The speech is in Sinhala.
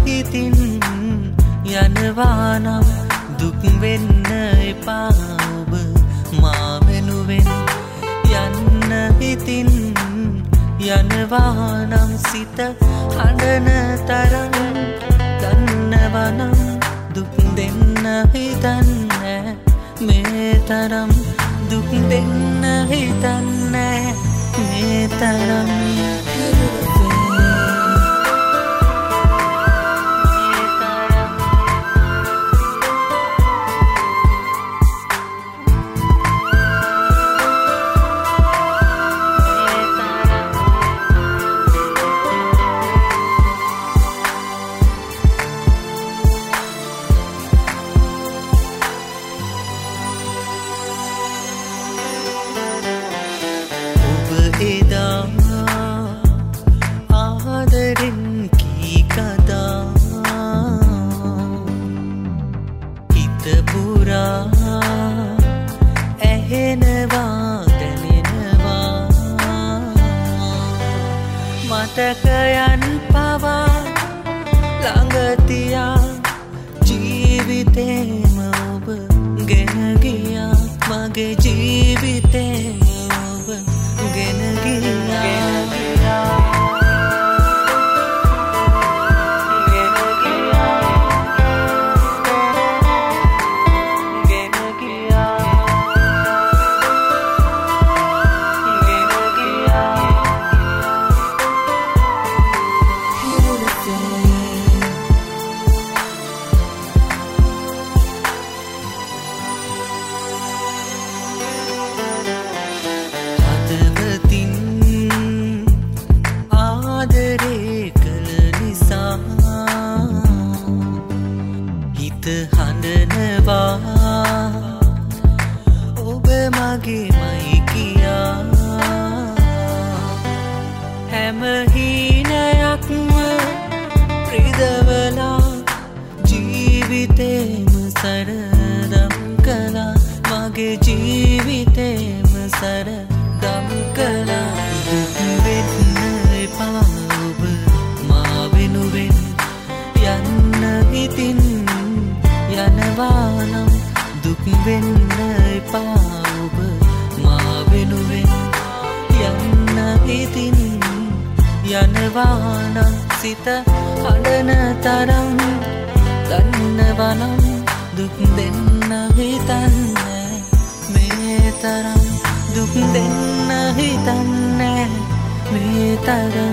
හිතින් යනවා නම් දුක් වෙන්න එපා ඔබ මා වෙනුවෙන් යන්න හිතින් යනවා නම් සිත හඬන තරම් දන්නවා නම් දුක් දෙන්න හිතන්නේ මේ තරම් දුක් දෙන්න හිතන්නේ මේ තරම් එදා ආදරෙන් කී කතා හිත පුරා ඇහෙනවා දැනෙනවා මතකයන් පවා ළඟ තියා ජීවිතේම ඔබ ගෙන ගියා මගේ ජීවිතේම ඔබ ගෙන හඬනවා ඔබ මගේමයි කියා හැම හීනයක්ම ප්‍රිදවලා ජීවිතේම සරදම් කළා මගේ ජීවිතේම සරදම් කළා වෙන්න එපා ඔබ මා වෙනුවෙන් යන්න හිතින් යනවා නම් දුක් වෙන්න එපා ඔබ මා වෙනුවෙන් යන්න හිතින් යනවා නම් සිත හඬන තරම් දන්නවා නම් දුක් දෙන්න හිතන්නේ මේ තරම් දුක් දෙන්න හිතන්නේ මේ තරම්